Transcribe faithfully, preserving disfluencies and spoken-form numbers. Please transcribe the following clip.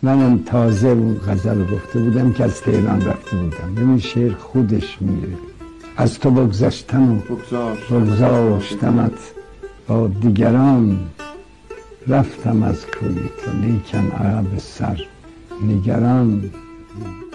منم تازه اون غزل گفته بودم که از تهران رفته بودم. ببین شعر خودش میره. از تو بگذشتم و بگذاشتمت با دیگران، رفتم از کوی تو لیکن عقب سر نگران.